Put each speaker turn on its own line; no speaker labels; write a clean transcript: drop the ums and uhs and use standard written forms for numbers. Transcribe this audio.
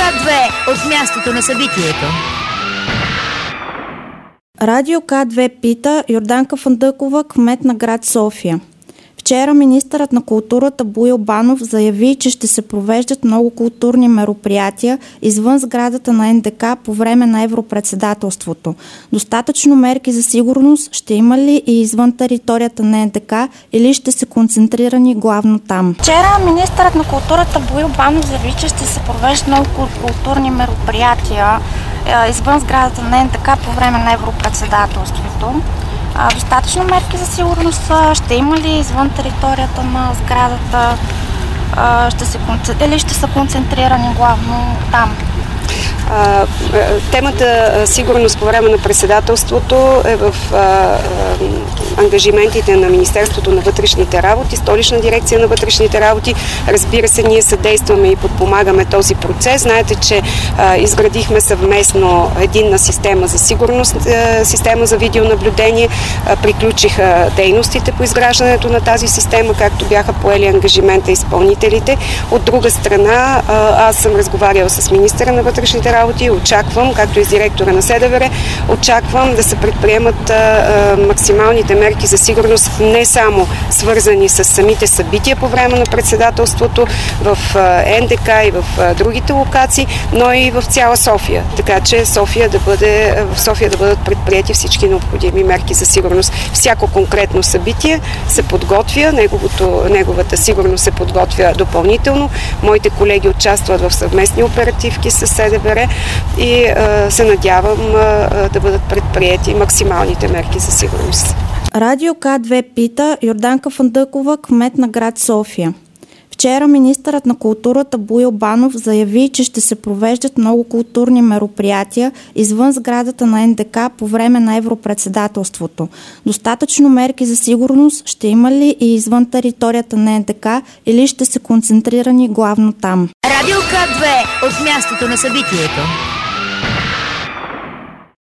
К2 от мястото на събитието.
Радио К2 пита Йорданка Фандъкова, кмет на град София. Вчера министърът на културата Боил Банов заяви, че ще се провеждат много културни мероприятия извън сградата на НДК по време на Европредседателството. Достатъчно мерки за сигурност ще има ли и извън територията на НДК или ще се концентрирани главно там?
Вчера министърът на културата Боил Банов заяви, че ще се провеждат много културни мероприятия извън сградата на НДК по време на Европредседателството. Достатъчно мерки за сигурност ще има ли извън територията на сградата, или ще са концентрирани главно там?
Темата сигурност по време на председателството е в ангажиментите на Министерството на вътрешните работи, Столична дирекция на вътрешните работи. Разбира се, ние съдействаме и подпомагаме този процес. Знаете, че изградихме съвместно единна система за сигурност, система за видеонаблюдение. Приключиха дейностите по изграждането на тази система, както бяха поели ангажимента изпълнителите. От друга страна, аз съм разговаряла с министъра на вътрешните работи, очаквам, както и с директора на СДВР, очаквам да се предприемат максималните мерки за сигурност, не само свързани с самите събития по време на председателството в НДК и в другите локации, но и в цяла София. Така че в София да бъдат предприяти всички необходими мерки за сигурност. Всяко конкретно събитие се подготвя, неговата сигурност се подготвя допълнително. Моите колеги участват в съвместни оперативки с СДВР и се надявам да бъдат предприети максималните мерки за сигурност.
Радио К2 пита Йорданка Фандъкова, кмет на град София. Вчера министърът на културата Боил Банов заяви, че ще се провеждат много културни мероприятия извън сградата на НДК по време на Европредседателството. Достатъчно мерки за сигурност ще има ли и извън територията на НДК или ще се концентрирани главно там?
Радио К2 от мястото на събитието.